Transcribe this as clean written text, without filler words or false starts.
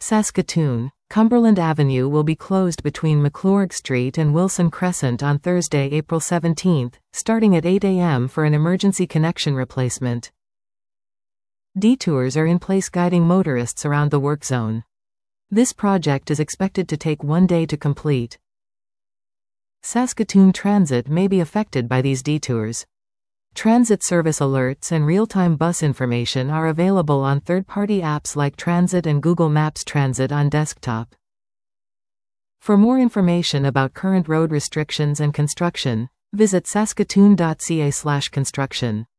Saskatoon. Cumberland Avenue will be closed between McClurg Street and Wilson Crescent on Thursday, April 17, starting at 8 a.m. for an emergency connection replacement. Detours are in place guiding motorists around the work zone. This project is expected to take 1 day to complete. Saskatoon Transit may be affected by these detours. Transit service alerts and real-time bus information are available on third-party apps like Transit and Google Maps Transit on desktop. For more information about current road restrictions and construction, visit saskatoon.ca/construction.